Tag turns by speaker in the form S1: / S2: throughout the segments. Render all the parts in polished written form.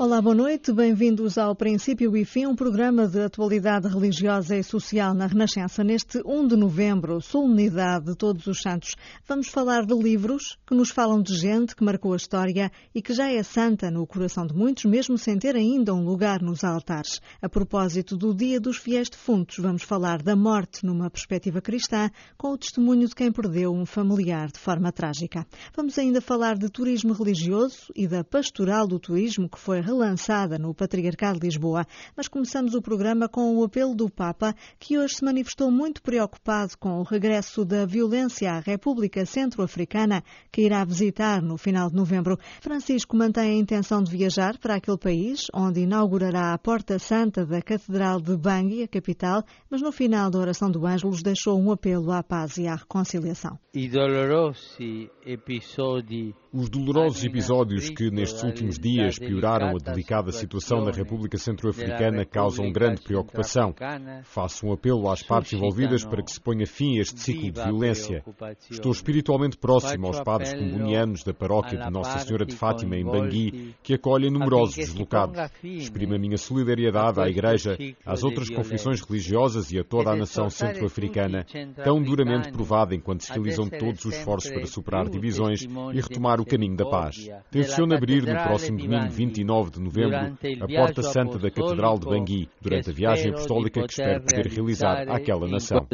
S1: Olá, boa noite. Bem-vindos ao Princípio e Fim, um programa de atualidade religiosa e social na Renascença. Neste 1 de novembro, solenidade de Todos os Santos, vamos falar de livros que nos falam de gente que marcou a história e que já é santa no coração de muitos, mesmo sem ter ainda um lugar nos altares. A propósito do Dia dos Fiéis Defuntos, vamos falar da morte numa perspectiva cristã, com o testemunho de quem perdeu um familiar de forma trágica. Vamos ainda falar de turismo religioso e da pastoral do turismo que foi relançada no Patriarcado de Lisboa, mas começamos o programa com o apelo do Papa, que hoje se manifestou muito preocupado com o regresso da violência à República Centro-Africana, que irá visitar no final de novembro. Francisco mantém a intenção de viajar para aquele país, onde inaugurará a Porta Santa da Catedral de Bangui, a capital, mas no final da oração do Ângelus deixou um apelo à paz e à reconciliação.
S2: Os dolorosos episódios que nestes últimos dias pioraram a delicada situação na República Centro-Africana causam grande preocupação. Faço um apelo às partes envolvidas para que se ponha fim a este ciclo de violência. Estou espiritualmente próximo aos padres combonianos da paróquia de Nossa Senhora de Fátima, em Bangui, que acolhem numerosos deslocados. Exprimo a minha solidariedade à Igreja, às outras confissões religiosas e a toda a nação centro-africana, tão duramente provada enquanto se realizam todos os esforços para superar divisões e retomar o caminho da paz. Tenciono abrir no próximo domingo 29 de novembro a Porta Santa da Catedral de Bangui, durante a viagem apostólica que espero poder realizar àquela nação.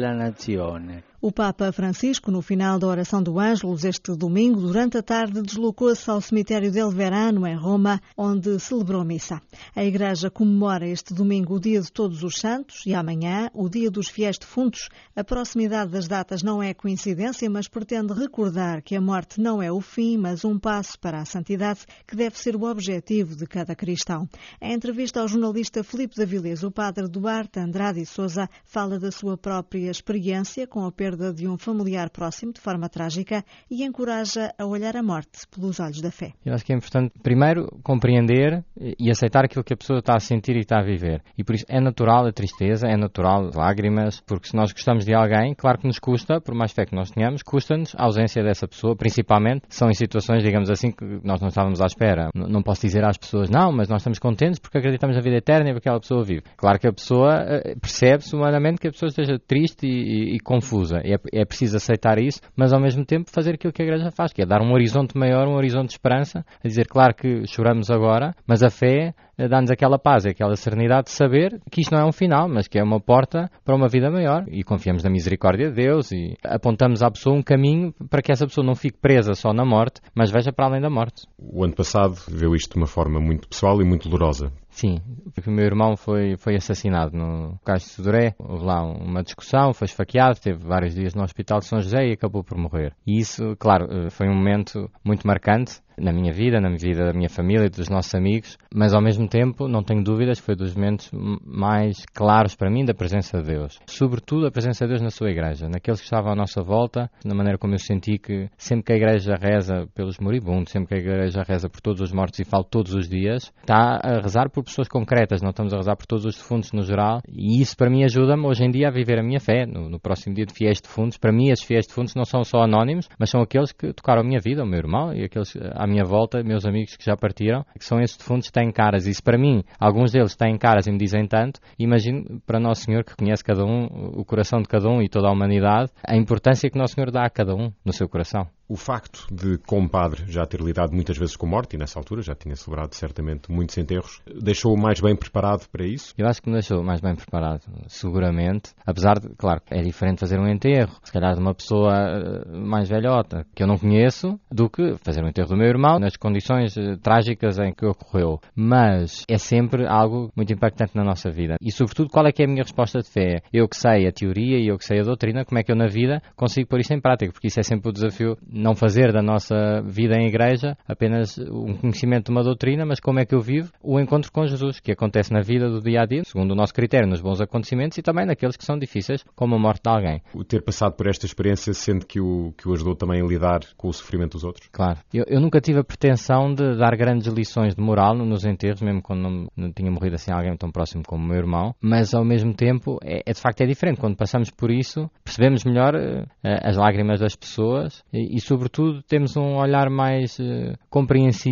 S1: O Papa Francisco, no final da oração do Ângelus este domingo, durante a tarde, deslocou-se ao cemitério del Verano, em Roma, onde celebrou missa. A Igreja comemora este domingo o Dia de Todos os Santos e amanhã o Dia dos Fiéis Defuntos. A proximidade das datas não é coincidência, mas pretende recordar que a morte não é o fim, mas um passo para a santidade, que deve ser o objetivo de cada cristão. Em entrevista ao jornalista Filipe de Avilés, o padre Duarte Andrade Sousa fala da sua própria experiência com a perda de um familiar próximo de forma trágica e encoraja a olhar a morte pelos olhos da fé.
S3: Eu acho que é importante, primeiro, compreender e aceitar aquilo que a pessoa está a sentir e está a viver. E por isso é natural a tristeza, é natural as lágrimas, porque se nós gostamos de alguém, claro que nos custa, por mais fé que nós tenhamos, custa-nos a ausência dessa pessoa, principalmente são em situações, digamos assim, que nós não estávamos à espera. Não posso dizer às pessoas, não, mas nós estamos contentes porque acreditamos na vida eterna e porque aquela pessoa vive. Claro que a pessoa percebe-se humanamente que a pessoa esteja triste e confusa. É preciso aceitar isso, mas ao mesmo tempo fazer aquilo que a Igreja faz, que é dar um horizonte maior, um horizonte de esperança, a dizer, claro que choramos agora, mas a fé dá-nos aquela paz e aquela serenidade de saber que isto não é um final, mas que é uma porta para uma vida maior. E confiamos na misericórdia de Deus e apontamos à pessoa um caminho para que essa pessoa não fique presa só na morte, mas veja para além da morte.
S2: O ano passado viu isto de uma forma muito pessoal e muito dolorosa.
S3: Sim, porque o meu irmão foi assassinado no Cais de Sodré. Houve lá uma discussão, foi esfaqueado, teve vários dias no Hospital de São José e acabou por morrer. E isso, claro, foi um momento muito marcante na minha vida da minha família e dos nossos amigos, mas ao mesmo tempo, não tenho dúvidas, foi dos momentos mais claros para mim da presença de Deus. Sobretudo a presença de Deus na sua Igreja, naqueles que estavam à nossa volta, na maneira como eu senti que sempre que a Igreja reza pelos moribundos, sempre que a Igreja reza por todos os mortos e falo todos os dias, está a rezar por pessoas concretas, não estamos a rezar por todos os defuntos no geral, e isso para mim ajuda-me hoje em dia a viver a minha fé. No próximo dia de fiéis defuntos, para mim esses fiéis defuntos não são só anónimos, mas são aqueles que tocaram a minha vida, o meu irmão e aqueles à minha volta, meus amigos que já partiram, que são esses defuntos que têm caras. Isso para mim, alguns deles têm caras e me dizem tanto. Imagino para Nosso Senhor, que conhece cada um, o coração de cada um e toda a humanidade, a importância que Nosso Senhor dá a cada um no seu coração.
S2: O facto de, como padre, já ter lidado muitas vezes com morte, e nessa altura já tinha celebrado certamente muitos enterros, deixou-o mais bem preparado para isso?
S3: Eu acho que me deixou mais bem preparado, seguramente. Apesar de, claro, é diferente fazer um enterro, se calhar de uma pessoa mais velhota, que eu não conheço, do que fazer um enterro do meu irmão, nas condições trágicas em que ocorreu. Mas é sempre algo muito impactante na nossa vida. E, sobretudo, qual é que é a minha resposta de fé? Eu que sei a teoria e eu que sei a doutrina, como é que eu na vida consigo pôr isso em prática? Porque isso é sempre o desafio. Não fazer da nossa vida em igreja apenas um conhecimento de uma doutrina, mas como é que eu vivo o encontro com Jesus, que acontece na vida do dia a dia, segundo o nosso critério, nos bons acontecimentos e também naqueles que são difíceis, como a morte de alguém.
S2: O ter passado por esta experiência sente que o ajudou também a lidar com o sofrimento dos outros?
S3: Claro. Eu nunca tive a pretensão de dar grandes lições de moral nos enterros, mesmo quando não tinha morrido assim alguém tão próximo como o meu irmão, mas ao mesmo tempo de facto é diferente. Quando passamos por isso, percebemos melhor as lágrimas das pessoas e sobretudo temos um olhar mais compreensivo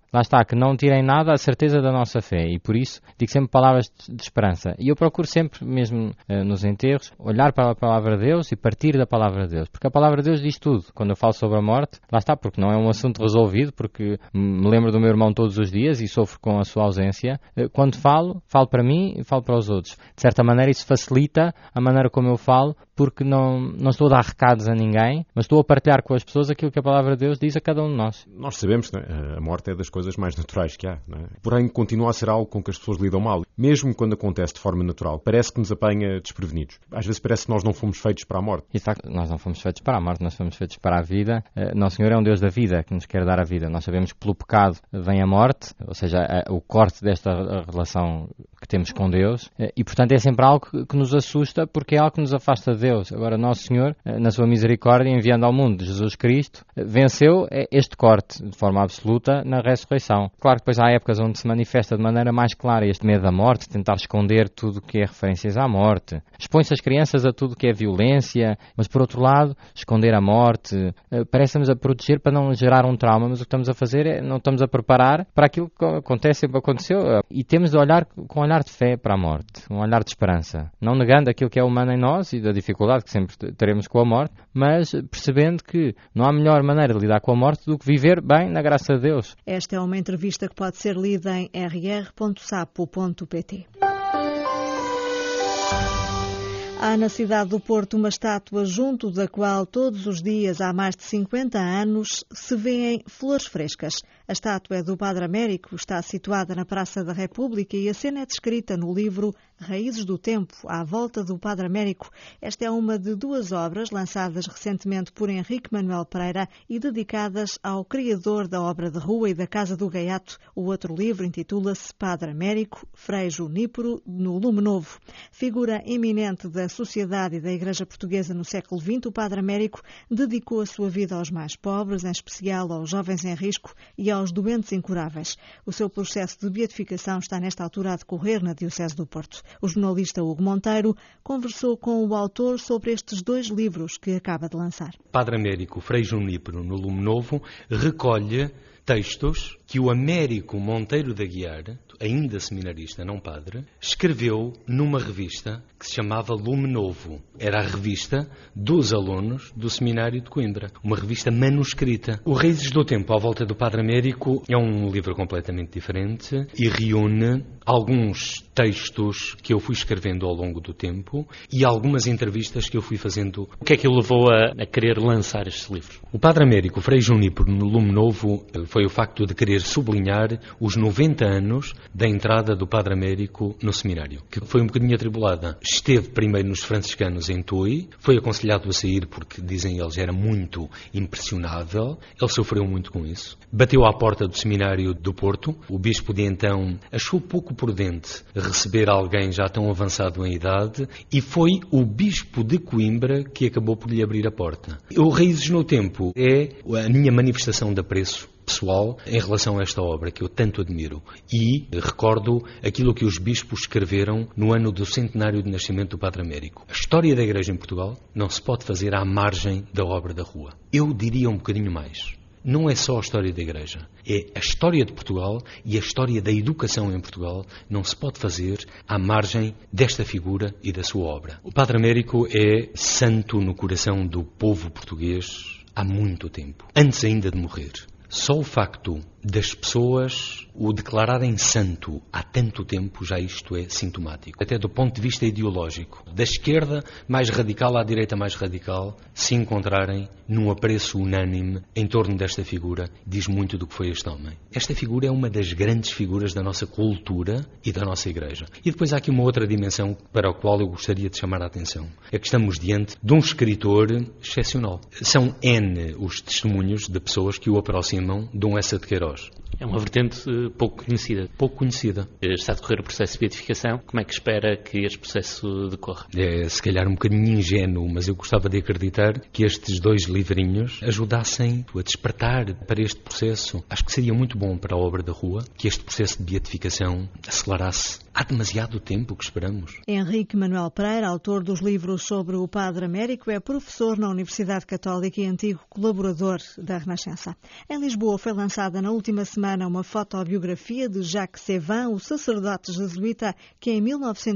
S3: lá está, que não tirem nada a certeza da nossa fé. E por isso digo sempre palavras de esperança. E eu procuro sempre, mesmo nos enterros, olhar para a palavra de Deus e partir da palavra de Deus. Porque a palavra de Deus diz tudo. Quando eu falo sobre a morte, lá está, porque não é um assunto resolvido, porque me lembro do meu irmão todos os dias e sofro com a sua ausência. Quando falo para mim e falo para os outros. De certa maneira isso facilita a maneira como eu falo, porque não estou a dar recados a ninguém, mas estou a partilhar com as pessoas aquilo que a palavra de Deus diz a cada um de nós.
S2: Nós sabemos, não é? A morte é das coisas mais naturais que há, não é? Porém, continua a ser algo com que as pessoas lidam mal, mesmo quando acontece de forma natural. Parece que nos apanha desprevenidos. Às vezes parece que nós não fomos feitos para a morte.
S3: E de facto, nós não fomos feitos para a morte, nós fomos feitos para a vida. Nosso Senhor é um Deus da vida, que nos quer dar a vida. Nós sabemos que pelo pecado vem a morte, ou seja, o corte desta relação que temos com Deus, e portanto é sempre algo que nos assusta, porque é algo que nos afasta de Deus. Agora, Nosso Senhor, na sua misericórdia, enviando ao mundo Jesus Cristo, venceu este corte de forma absoluta na ressurreição. Claro que depois há épocas onde se manifesta de maneira mais clara este medo da morte, tentar esconder tudo o que é referências à morte. Expõe-se as crianças a tudo o que é violência, mas por outro lado, esconder a morte, parece-nos a proteger para não gerar um trauma, mas o que estamos a fazer é, não estamos a preparar para aquilo que acontece, sempre aconteceu, e temos de olhar com um olhar de fé para a morte, um olhar de esperança, não negando aquilo que é humano em nós e da dificuldade que sempre teremos com a morte, mas percebendo que não há melhor maneira de lidar com a morte do que viver bem na graça de Deus.
S1: Esta é uma entrevista que pode ser lida em rr.sapo.pt. Há na cidade do Porto uma estátua junto da qual todos os dias há mais de 50 anos se vêem flores frescas. A estátua é do Padre Américo, está situada na Praça da República e a cena é descrita no livro Raízes do Tempo, à volta do Padre Américo. Esta é uma de 2 obras lançadas recentemente por Henrique Manuel Pereira e dedicadas ao criador da obra de rua e da Casa do Gaiato. O outro livro intitula-se Padre Américo, Frei Junípero, no Lume Novo. Figura eminente da sociedade e da Igreja Portuguesa no século XX, o Padre Américo dedicou a sua vida aos mais pobres, em especial aos jovens em risco e aos doentes incuráveis. O seu processo de beatificação está nesta altura a decorrer na Diocese do Porto. O jornalista Hugo Monteiro conversou com o autor sobre estes 2 livros que acaba de lançar.
S4: Padre Américo, Frei Junípero, no Lume Novo, recolhe textos que o Américo Monteiro de Aguiar, ainda seminarista, não padre, escreveu numa revista que se chamava Lume Novo. Era a revista dos alunos do seminário de Coimbra, uma revista manuscrita. O Raízes do Tempo, à volta do Padre Américo, é um livro completamente diferente e reúne alguns textos que eu fui escrevendo ao longo do tempo e algumas entrevistas que eu fui fazendo.
S5: O que é que o levou a querer lançar estes livros?
S4: O Padre Américo, Frei Junípero, no Lume Novo, foi o facto de querer sublinhar os 90 anos da entrada do Padre Américo no seminário, que foi um bocadinho atribulada. Esteve primeiro nos franciscanos em Tui, foi aconselhado a sair porque, dizem eles, era muito impressionável. Ele sofreu muito com isso. Bateu à porta do seminário do Porto. O bispo de então achou pouco prudente receber alguém já tão avançado em idade e foi o bispo de Coimbra que acabou por lhe abrir a porta. O Raízes no Tempo é a minha manifestação de apreço pessoal em relação a esta obra que eu tanto admiro e recordo aquilo que os bispos escreveram no ano do centenário de nascimento do Padre Américo. A história da Igreja em Portugal não se pode fazer à margem da obra da rua. Eu diria um bocadinho mais. Não é só a história da Igreja, é a história de Portugal e a história da educação em Portugal não se pode fazer à margem desta figura e da sua obra. O Padre Américo é santo no coração do povo português há muito tempo, antes ainda de morrer. Só o facto das pessoas o declararem santo há tanto tempo, já isto é sintomático. Até do ponto de vista ideológico, da esquerda mais radical à direita mais radical, se encontrarem num apreço unânime em torno desta figura, diz muito do que foi este homem. Esta figura é uma das grandes figuras da nossa cultura e da nossa Igreja. E depois há aqui uma outra dimensão para a qual eu gostaria de chamar a atenção. É que estamos diante de um escritor excepcional. São N os testemunhos de pessoas que o aproximam de um Essa de Queiroz.
S5: É uma vertente pouco conhecida.
S4: Pouco conhecida.
S5: Está a decorrer o processo de beatificação. Como é que espera que este processo decorra?
S4: É se calhar um bocadinho ingênuo, mas eu gostava de acreditar que estes 2 livrinhos ajudassem a despertar para este processo. Acho que seria muito bom para a obra da rua que este processo de beatificação acelerasse. Há demasiado tempo que esperamos.
S1: Henrique Manuel Pereira, autor dos livros sobre o Padre Américo, é professor na Universidade Católica e antigo colaborador da Renascença. Em Lisboa foi lançada na última semana uma fotobiografia de Jacques Sévin, o sacerdote jesuíta que em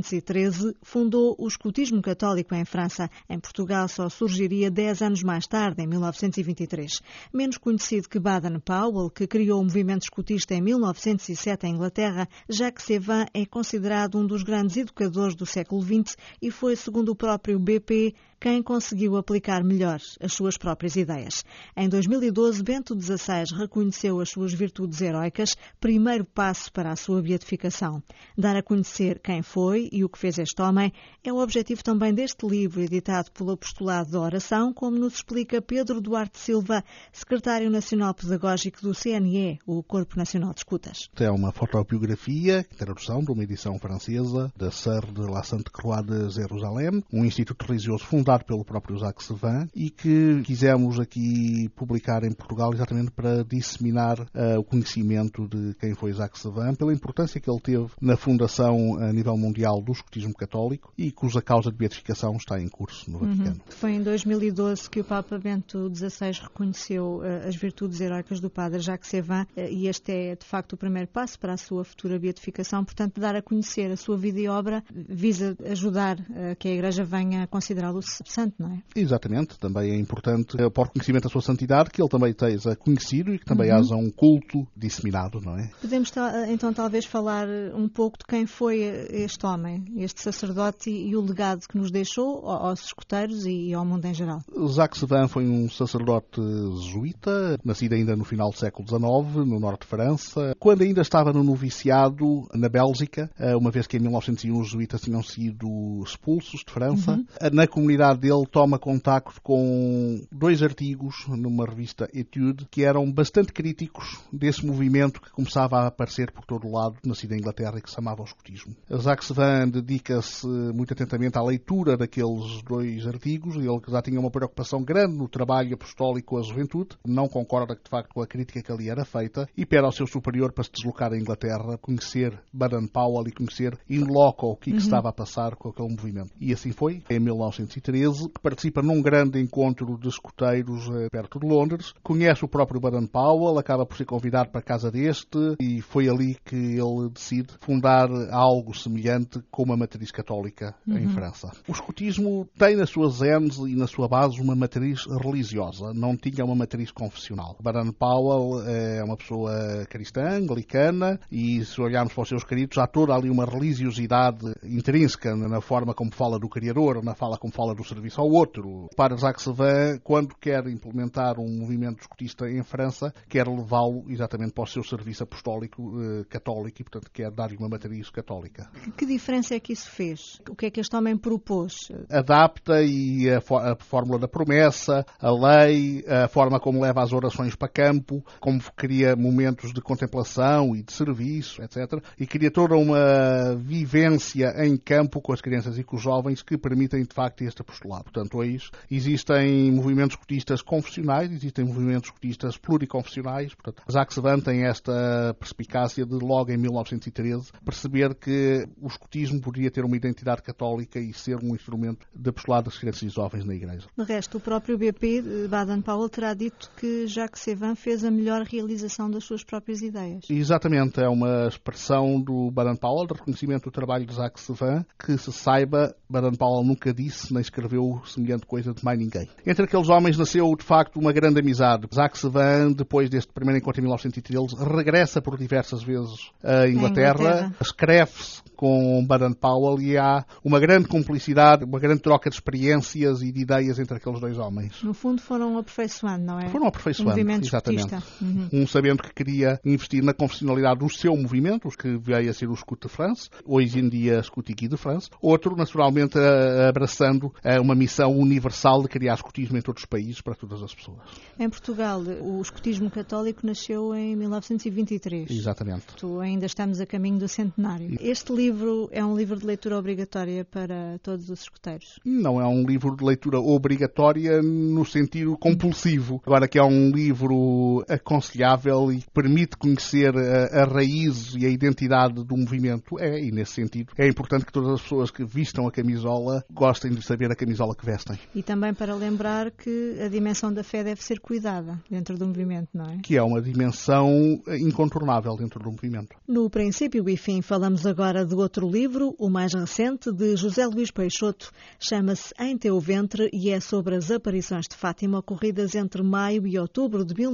S1: 1913 fundou o escotismo católico em França. Em Portugal só surgiria 10 anos mais tarde, em 1923. Menos conhecido que Baden-Powell, que criou o movimento escotista em 1907 em Inglaterra, Jacques Sévin é considerado um dos grandes educadores do século XX e foi, segundo o próprio BP, quem conseguiu aplicar melhor as suas próprias ideias. Em 2012, Bento XVI reconheceu as suas virtudes heroicas, primeiro passo para a sua beatificação. Dar a conhecer quem foi e o que fez este homem é o objetivo também deste livro, editado pelo Apostolado da Oração, como nos explica Pedro Duarte Silva, secretário nacional pedagógico do CNE, o Corpo Nacional de Escutas.
S6: É uma fotobiografia, tradução de uma edição francesa da Sœur de la Sainte-Croix de Jerusalém, um instituto religioso fundado pelo próprio Jacques Sévin e que quisemos aqui publicar em Portugal exatamente para disseminar o conhecimento de quem foi Jacques Sévin, pela importância que ele teve na fundação a nível mundial do escotismo católico e cuja causa de beatificação está em curso no Vaticano.
S1: Foi em 2012 que o Papa Bento XVI reconheceu as virtudes heroicas do padre Jacques Sévin e este é, de facto, o primeiro passo para a sua futura beatificação. Portanto, dar a conhecer a sua vida e obra visa ajudar que a Igreja venha a considerá-lo santo, não é?
S6: Exatamente. Também é importante para o reconhecimento da sua santidade que ele também esteja conhecido e que também haja um culto disseminado, não é?
S1: Podemos então talvez falar um pouco de quem foi este homem, este sacerdote e o legado que nos deixou aos escuteiros e ao mundo em geral.
S6: Jacques Sévin foi um sacerdote jesuíta, nascido ainda no final do século XIX, no norte de França, quando ainda estava no noviciado na Bélgica, uma vez que em 1901 os jesuítas tinham sido expulsos de França. Na comunidade dele toma contacto com 2 artigos numa revista Etude que eram bastante críticos desse movimento que começava a aparecer por todo o lado, nascido em Inglaterra e que se chamava o escotismo. Jacques Sévin dedica-se muito atentamente à leitura daqueles 2 artigos. Ele já tinha uma preocupação grande no trabalho apostólico com a juventude, não concorda de facto com a crítica que ali era feita e pede ao seu superior para se deslocar à Inglaterra, conhecer Baden-Powell e conhecer in loco o que estava a passar com aquele movimento. E assim foi, em 1913, que participa num grande encontro de escoteiros perto de Londres, conhece o próprio Baden-Powell, acaba por ser convidado para a casa deste e foi ali que ele decide fundar algo semelhante com uma matriz católica em França. O escotismo tem nas suas gênese e na sua base uma matriz religiosa, não tinha uma matriz confessional. Baden-Powell é uma pessoa cristã, anglicana, e se olharmos para os seus escritos, há toda ali uma religiosidade intrínseca na forma como fala do Criador, na forma como fala do serviço ao outro. Para Jacques Sévin, quando quer implementar um movimento escotista em França, quer levá-lo exatamente para o seu serviço apostólico católico e, portanto, quer dar-lhe uma matriz católica.
S1: Que diferença é que isso fez? O que é que este homem propôs?
S6: Adapta e a fórmula da promessa, a lei, a forma como leva as orações para campo, como cria momentos de contemplação e de serviço, etc. E cria toda uma vivência em campo com as crianças e com os jovens que permitem, de facto, este apostolado. Portanto, hoje existem movimentos escotistas confessionais, existem movimentos escotistas pluriconfessionais. Portanto, Jacques Sévin tem esta perspicácia de, logo em 1913, perceber que o escotismo poderia ter uma identidade católica e ser um instrumento de apostolado das crianças e jovens na Igreja.
S1: De resto, o próprio BP, Baden-Powell, terá dito que Jacques Sévin fez a melhor realização das suas próprias ideias.
S6: Exatamente, é uma expressão do Baden-Powell, de reconhecimento do trabalho de Jacques Sévin, que se saiba, Baden-Powell nunca disse nem escreveu semelhante coisa de mais ninguém. Entre aqueles homens nasceu, de facto, uma grande amizade. Jacques Sévin, depois deste primeiro encontro em 1913, regressa por diversas vezes à Inglaterra. Escreve-se com Baden-Powell e há uma grande cumplicidade, uma grande troca de experiências e de ideias entre aqueles 2 homens.
S1: No fundo foram aperfeiçoando, não é?
S6: Foram aperfeiçoando, exatamente. Um sabendo que queria investir na confessionalidade do seu movimento, que veio a ser o Scout de France, hoje em dia Scout Guy de France. Outro, naturalmente, abraçando uma missão universal de criar escotismo em todos os países para todas as pessoas.
S1: Em Portugal, o escotismo católico nasceu em 1923.
S6: Exatamente.
S1: Ainda estamos a caminho do centenário. Este livro é um livro de leitura obrigatória para todos os escoteiros?
S6: Não é um livro de leitura obrigatória no sentido compulsivo. Agora que é um livro aconselhável e que permite conhecer a raiz e a identidade do movimento, e nesse sentido é importante que todas as pessoas que vistam a camisola gostem de saber a camisola que vestem.
S1: E também para lembrar que a dimensão da fé deve ser cuidada dentro do movimento, não é?
S6: Que é uma dimensão incontornável dentro do movimento.
S1: No princípio e fim, falamos agora de outro livro, o mais recente, de José Luís Peixoto. Chama-se Em Teu Ventre e é sobre as aparições de Fátima ocorridas entre maio e outubro de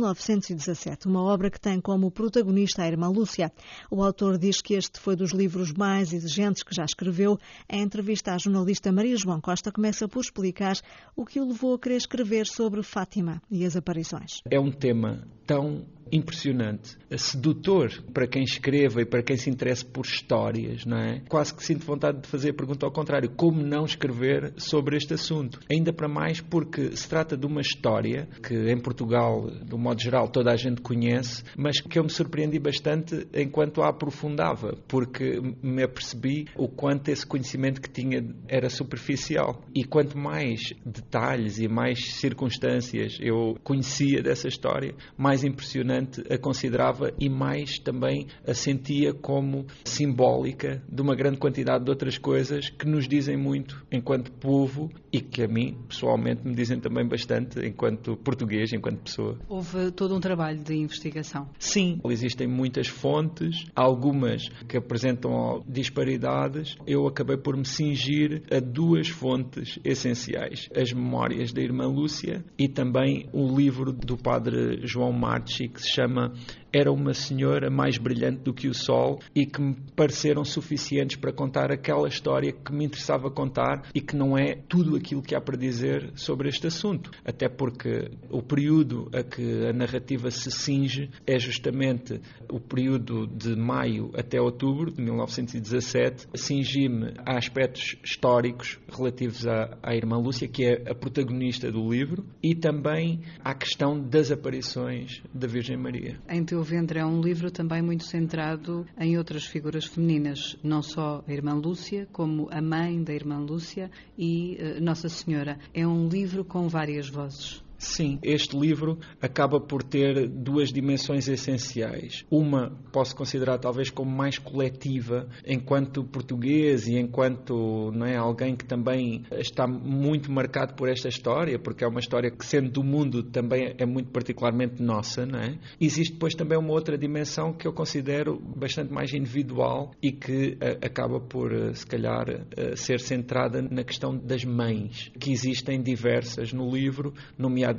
S1: 1917. Uma obra que tem como protagonista a irmã Lúcia. O autor diz que este foi dos livros mais exigentes que já escreveu. Em entrevista à jornalista Maria João Costa, começa por explicar o que o levou a querer escrever sobre Fátima e as aparições.
S7: É um tema tão impressionante, sedutor para quem escreva e para quem se interessa por histórias, não é? Quase que sinto vontade de fazer a pergunta ao contrário, como não escrever sobre este assunto? Ainda para mais porque se trata de uma história que em Portugal, de um modo geral, toda a gente conhece, mas que eu me surpreendi bastante enquanto a aprofundava, porque me apercebi o quanto esse conhecimento que tinha era superficial. E quanto mais detalhes e mais circunstâncias eu conhecia dessa história, mais impressionante a considerava e mais também a sentia como simbólica de uma grande quantidade de outras coisas que nos dizem muito enquanto povo e que a mim, pessoalmente, me dizem também bastante enquanto português, enquanto pessoa.
S8: Houve todo um trabalho de investigação.
S7: Sim, existem muitas fontes, algumas que apresentam disparidades. Eu acabei por me cingir a duas fontes essenciais. As memórias da irmã Lúcia e também o livro do padre João Marchi, que se chama Era uma Senhora Mais Brilhante do que o Sol, e que me pareceram suficientes para contar aquela história que me interessava contar e que não é tudo aquilo que há para dizer sobre este assunto. Até porque o período a que a narrativa se cinge é justamente o período de maio até outubro de 1917. Cingi-me a aspectos históricos relativos à irmã Lúcia, que é a protagonista do livro, e também à questão das aparições da Virgem Maria.
S8: Em Teu Ventre é um livro também muito centrado em outras figuras femininas, não só a irmã Lúcia, como a mãe da irmã Lúcia e Nossa Senhora. É um livro com várias vozes.
S7: Sim, este livro acaba por ter duas dimensões essenciais. Uma posso considerar talvez como mais coletiva, enquanto português e enquanto alguém que também está muito marcado por esta história, porque é uma história que, sendo do mundo, também é muito particularmente nossa, não é? Existe depois também uma outra dimensão que eu considero bastante mais individual e que acaba por, se calhar, ser centrada na questão das mães, que existem diversas no livro, nomeadamente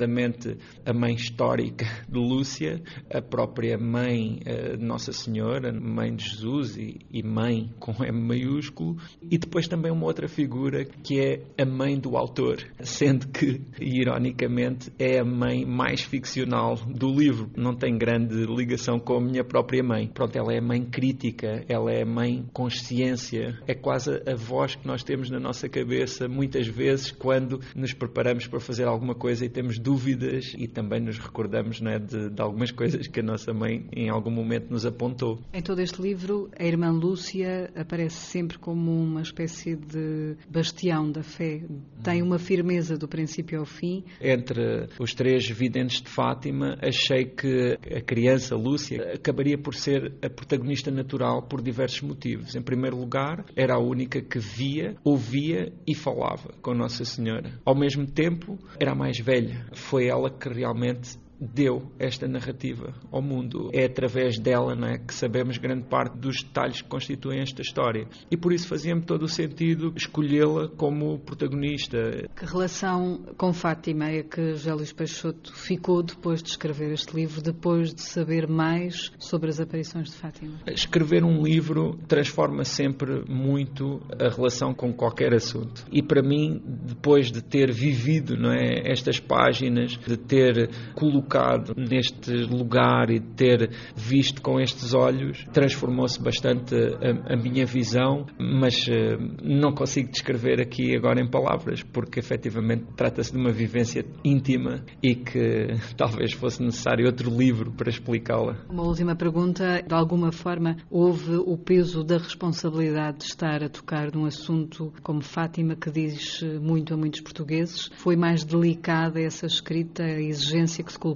S7: a mãe histórica de Lúcia, a própria mãe de Nossa Senhora, mãe de Jesus e mãe com M maiúsculo, e depois também uma outra figura que é a mãe do autor, sendo que, ironicamente, é a mãe mais ficcional do livro. Não tem grande ligação com a minha própria mãe. Pronto, ela é a mãe crítica, ela é a mãe consciência, é quase a voz que nós temos na nossa cabeça muitas vezes quando nos preparamos para fazer alguma coisa e temos dúvidas e também nos recordamos de algumas coisas que a nossa mãe em algum momento nos apontou.
S8: Em todo este livro, a irmã Lúcia aparece sempre como uma espécie de bastião da fé. Tem uma firmeza do princípio ao fim.
S7: Entre os três videntes de Fátima, achei que a criança Lúcia acabaria por ser a protagonista natural por diversos motivos. Em primeiro lugar, era a única que via, ouvia e falava com Nossa Senhora. Ao mesmo tempo, era a mais velha. Foi ela que realmente deu esta narrativa ao mundo. É através dela, que sabemos grande parte dos detalhes que constituem esta história. E por isso fazia-me todo o sentido escolhê-la como protagonista.
S8: Que relação com Fátima é que José Luís Peixoto ficou depois de escrever este livro, depois de saber mais sobre as aparições de Fátima?
S7: Escrever um livro transforma sempre muito a relação com qualquer assunto. E para mim, depois de ter vivido estas páginas, de ter colocado neste lugar e de ter visto com estes olhos, transformou-se bastante a minha visão, mas não consigo descrever aqui agora em palavras, porque efetivamente trata-se de uma vivência íntima e que talvez fosse necessário outro livro para explicá-la.
S8: Uma última pergunta. De alguma forma, houve o peso da responsabilidade de estar a tocar num assunto como Fátima, que diz muito a muitos portugueses? Foi mais delicada essa escrita, a exigência que se colocou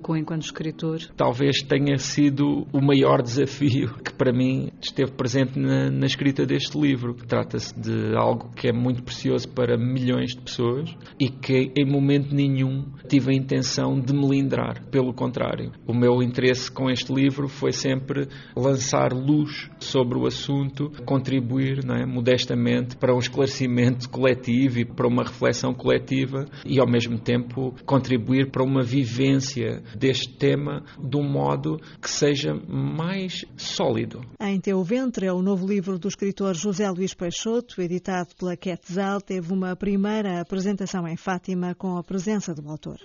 S8: colocou enquanto escritor?
S7: Talvez tenha sido o maior desafio que para mim esteve presente na escrita deste livro. Trata-se de algo que é muito precioso para milhões de pessoas e que em momento nenhum tive a intenção de melindrar. Pelo contrário, o meu interesse com este livro foi sempre lançar luz sobre o assunto, contribuir, não é, modestamente para um esclarecimento coletivo e para uma reflexão coletiva e ao mesmo tempo contribuir para uma vivência deste tema de um modo que seja mais sólido.
S1: Em Teu Ventre é o novo livro do escritor José Luís Peixoto, editado pela Quetzal, teve uma primeira apresentação em Fátima com a presença do autor.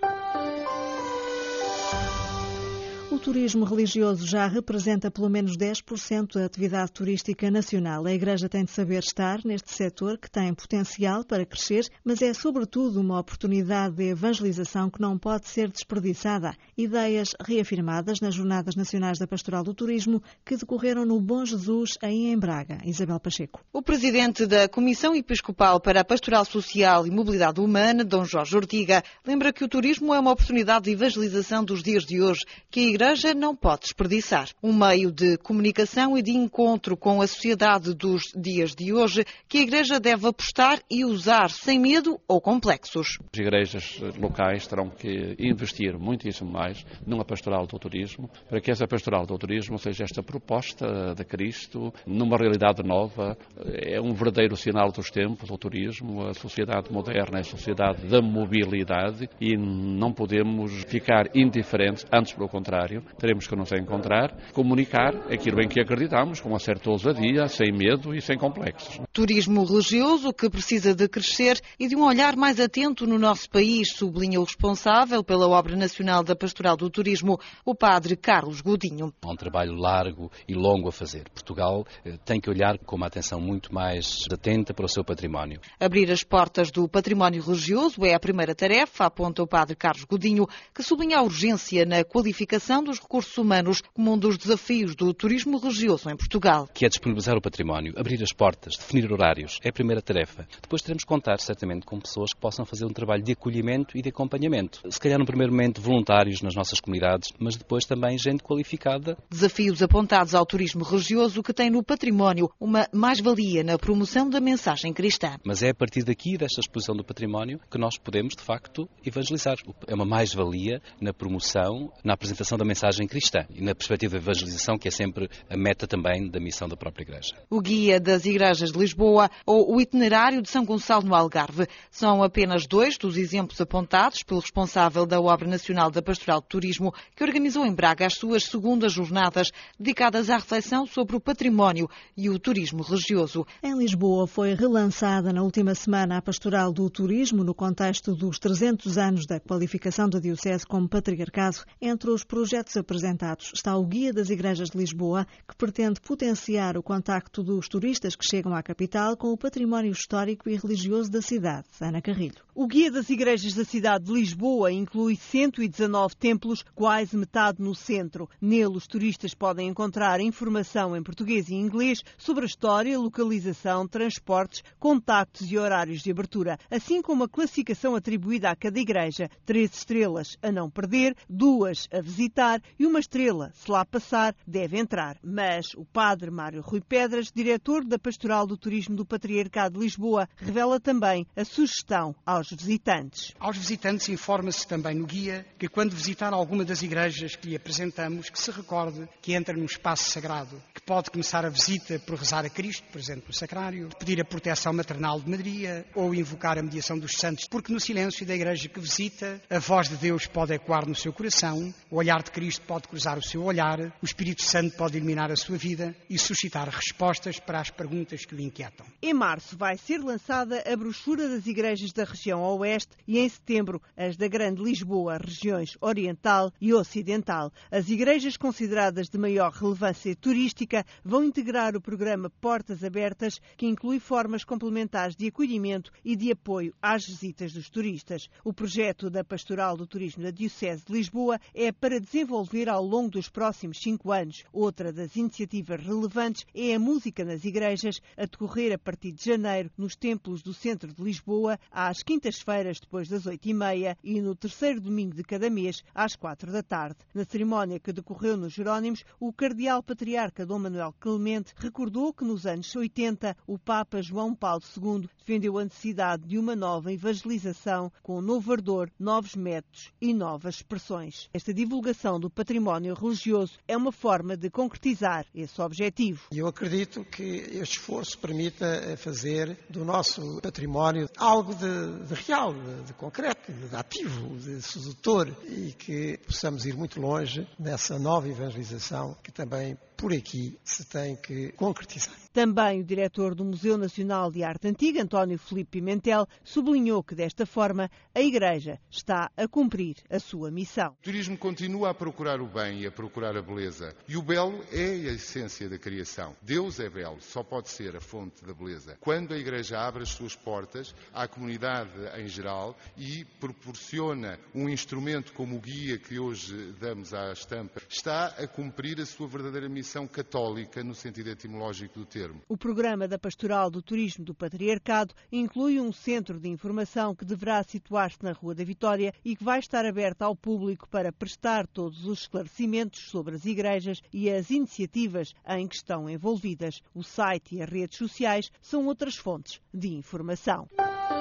S1: O turismo religioso já representa pelo menos 10% da atividade turística nacional. A Igreja tem de saber estar neste setor que tem potencial para crescer, mas é sobretudo uma oportunidade de evangelização que não pode ser desperdiçada. Ideias reafirmadas nas Jornadas Nacionais da Pastoral do Turismo que decorreram no Bom Jesus, aí em Braga. Isabel Pacheco.
S9: O presidente da Comissão Episcopal para a Pastoral Social e Mobilidade Humana, Dom Jorge Ortiga, lembra que o turismo é uma oportunidade de evangelização dos dias de hoje, que a Igreja não pode desperdiçar. Um meio de comunicação e de encontro com a sociedade dos dias de hoje que a Igreja deve apostar e usar sem medo ou complexos.
S10: As igrejas locais terão que investir muitíssimo mais numa pastoral do turismo, para que essa pastoral do turismo seja esta proposta de Cristo, numa realidade nova. É um verdadeiro sinal dos tempos, o turismo. A sociedade moderna é a sociedade da mobilidade e não podemos ficar indiferentes, antes pelo contrário. Teremos que nos encontrar, comunicar aquilo em que acreditamos, com uma certa ousadia, sem medo e sem complexos.
S9: Turismo religioso que precisa de crescer e de um olhar mais atento no nosso país, sublinha o responsável pela Obra Nacional da Pastoral do Turismo, o padre Carlos Godinho.
S11: É um trabalho largo e longo a fazer. Portugal tem que olhar com uma atenção muito mais atenta para o seu património.
S9: Abrir as portas do património religioso é a primeira tarefa, aponta o padre Carlos Godinho, que sublinha a urgência na qualificação dos recursos humanos como um dos desafios do turismo religioso em Portugal.
S11: Que é disponibilizar o património, abrir as portas, definir horários, é a primeira tarefa. Depois teremos que contar certamente com pessoas que possam fazer um trabalho de acolhimento e de acompanhamento. Se calhar no primeiro momento voluntários nas nossas comunidades, mas depois também gente qualificada.
S9: Desafios apontados ao turismo religioso que tem no património uma mais-valia na promoção da mensagem cristã.
S11: Mas é a partir daqui, desta exposição do património, que nós podemos de facto evangelizar. É uma mais-valia na promoção, na apresentação da mensagem cristã e na perspectiva de evangelização, que é sempre a meta também da missão da própria Igreja.
S9: O Guia das Igrejas de Lisboa ou o Itinerário de São Gonçalo no Algarve são apenas dois dos exemplos apontados pelo responsável da Obra Nacional da Pastoral de Turismo, que organizou em Braga as suas segundas jornadas dedicadas à reflexão sobre o património e o turismo religioso.
S1: Em Lisboa foi relançada na última semana a Pastoral do Turismo no contexto dos 300 anos da qualificação da Diocese como patriarcado. Entre os projetos apresentados está o Guia das Igrejas de Lisboa, que pretende potenciar o contacto dos turistas que chegam à capital com o património histórico e religioso da cidade. Ana Carrilho.
S12: O Guia das Igrejas da cidade de Lisboa inclui 119 templos, quase metade no centro. Nele, os turistas podem encontrar informação em português e inglês sobre a história, localização, transportes, contactos e horários de abertura, assim como a classificação atribuída a cada igreja. 3 estrelas a não perder, 2 a visitar e 1 estrela, se lá passar, deve entrar. Mas o padre Mário Rui Pedras, diretor da Pastoral do Turismo do Patriarcado de Lisboa, revela também a sugestão aos visitantes.
S13: Aos visitantes informa-se também no guia que quando visitar alguma das igrejas que lhe apresentamos, que se recorde que entra num espaço sagrado, que pode começar a visita por rezar a Cristo, por exemplo, no sacrário, pedir a proteção maternal de Maria ou invocar a mediação dos santos, porque no silêncio da igreja que visita, a voz de Deus pode ecoar no seu coração, o olhar de Cristo pode cruzar o seu olhar, o Espírito Santo pode iluminar a sua vida e suscitar respostas para as perguntas que lhe inquietam.
S12: Em março vai ser lançada a brochura das igrejas da região Oeste e em setembro as da Grande Lisboa, regiões Oriental e Ocidental. As igrejas consideradas de maior relevância turística vão integrar o programa Portas Abertas, que inclui formas complementares de acolhimento e de apoio às visitas dos turistas. O projeto da Pastoral do Turismo da Diocese de Lisboa é para desenvolver desenvolver ao longo dos próximos 5 anos. Outra das iniciativas relevantes é a música nas igrejas, a decorrer a partir de janeiro nos templos do centro de Lisboa, às quintas-feiras depois das 8h30 e no terceiro domingo de cada mês, às 4 da tarde. Na cerimónia que decorreu nos Jerónimos, o cardeal patriarca Dom Manuel Clemente recordou que nos anos 80 o Papa João Paulo II defendeu a necessidade de uma nova evangelização com novo ardor, novos métodos e novas expressões. Esta divulgação do património religioso é uma forma de concretizar esse objetivo.
S14: Eu acredito que este esforço permita fazer do nosso património algo de real, de concreto, de ativo, de sedutor e que possamos ir muito longe nessa nova evangelização que também por aqui se tem que concretizar.
S12: Também o diretor do Museu Nacional de Arte Antiga, António Filipe Pimentel, sublinhou que desta forma a Igreja está a cumprir a sua missão.
S15: O turismo continua a procurar o bem e a procurar a beleza. E o belo é a essência da criação. Deus é belo, só pode ser a fonte da beleza. Quando a Igreja abre as suas portas à comunidade em geral e proporciona um instrumento como o guia que hoje damos à estampa, está a cumprir a sua verdadeira missão católica no sentido etimológico do termo.
S12: O programa da Pastoral do Turismo do Patriarcado inclui um centro de informação que deverá situar-se na Rua da Vitória e que vai estar aberto ao público para prestar todos os esclarecimentos sobre as igrejas e as iniciativas em que estão envolvidas. O site e as redes sociais são outras fontes de informação.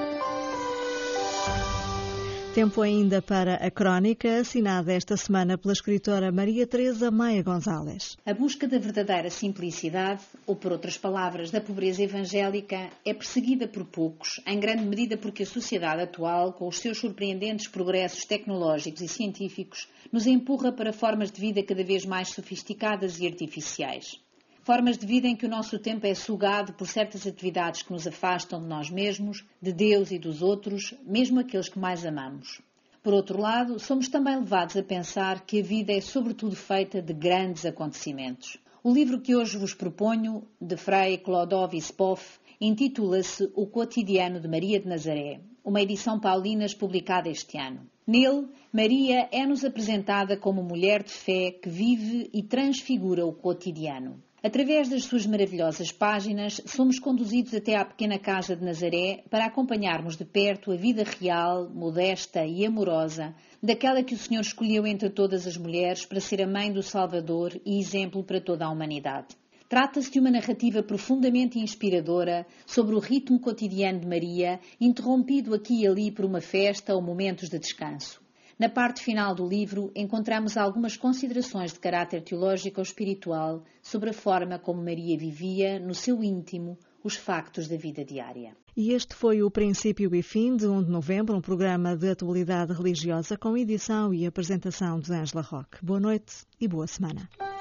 S1: Tempo ainda para a crónica, assinada esta semana pela escritora Maria Teresa Maia Gonzalez.
S16: A busca da verdadeira simplicidade, ou por outras palavras, da pobreza evangélica, é perseguida por poucos, em grande medida porque a sociedade atual, com os seus surpreendentes progressos tecnológicos e científicos, nos empurra para formas de vida cada vez mais sofisticadas e artificiais. Formas de vida em que o nosso tempo é sugado por certas atividades que nos afastam de nós mesmos, de Deus e dos outros, mesmo aqueles que mais amamos. Por outro lado, somos também levados a pensar que a vida é sobretudo feita de grandes acontecimentos. O livro que hoje vos proponho, de Frei Clodovis Poff, intitula-se O Cotidiano de Maria de Nazaré, uma edição Paulinas publicada este ano. Nele, Maria é-nos apresentada como mulher de fé que vive e transfigura o cotidiano. Através das suas maravilhosas páginas, somos conduzidos até à pequena casa de Nazaré para acompanharmos de perto a vida real, modesta e amorosa daquela que o Senhor escolheu entre todas as mulheres para ser a mãe do Salvador e exemplo para toda a humanidade. Trata-se de uma narrativa profundamente inspiradora sobre o ritmo cotidiano de Maria, interrompido aqui e ali por uma festa ou momentos de descanso. Na parte final do livro, encontramos algumas considerações de caráter teológico ou espiritual sobre a forma como Maria vivia, no seu íntimo, os factos da vida diária.
S1: E este foi o Princípio e Fim de 1 de novembro, um programa de atualidade religiosa com edição e apresentação de Ângela Roque. Boa noite e boa semana.